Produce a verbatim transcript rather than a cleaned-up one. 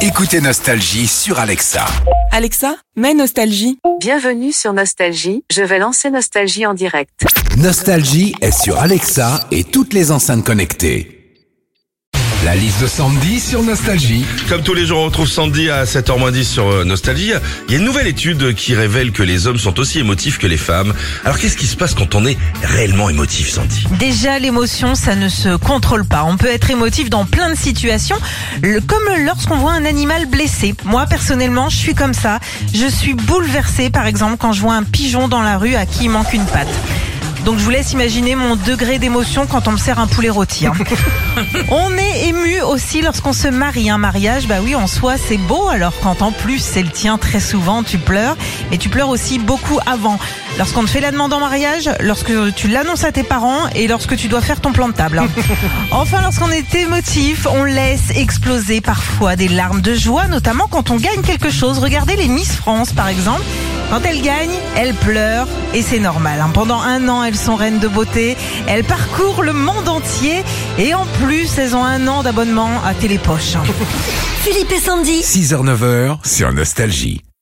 Écoutez Nostalgie sur Alexa. Alexa, mets Nostalgie. Bienvenue sur Nostalgie, je vais lancer Nostalgie en direct. Nostalgie est sur Alexa et toutes les enceintes connectées. La liste de Sandy sur Nostalgie. Comme tous les jours, on retrouve Sandy à sept heures moins dix sur Nostalgie. Il y a une nouvelle étude qui révèle que les hommes sont aussi émotifs que les femmes. Alors qu'est-ce qui se passe quand on est réellement émotif, Sandy ? Déjà, l'émotion, ça ne se contrôle pas. On peut être émotif dans plein de situations, le- comme lorsqu'on voit un animal blessé. Moi, personnellement, je suis comme ça. Je suis bouleversée, par exemple, quand je vois un pigeon dans la rue à qui il manque une patte. Donc je vous laisse imaginer mon degré d'émotion quand on me sert un poulet rôti. Hein. On est ému aussi lorsqu'on se marie. Un mariage, bah oui, en soi, c'est beau. Alors quand en plus c'est le tien, très souvent, tu pleures. Mais tu pleures aussi beaucoup avant. Lorsqu'on te fait la demande en mariage, lorsque tu l'annonces à tes parents et lorsque tu dois faire ton plan de table. Hein. Enfin, lorsqu'on est émotif, on laisse exploser parfois des larmes de joie, notamment quand on gagne quelque chose. Regardez les Miss France, par exemple. Quand elles gagnent, elles pleurent et c'est normal. Hein. Pendant un an, elles sont reines de beauté. Elles parcourent le monde entier et en plus, elles ont un an d'abonnement à Télépoche. Philippe et Sandy. six heures neuf heures sur Nostalgie.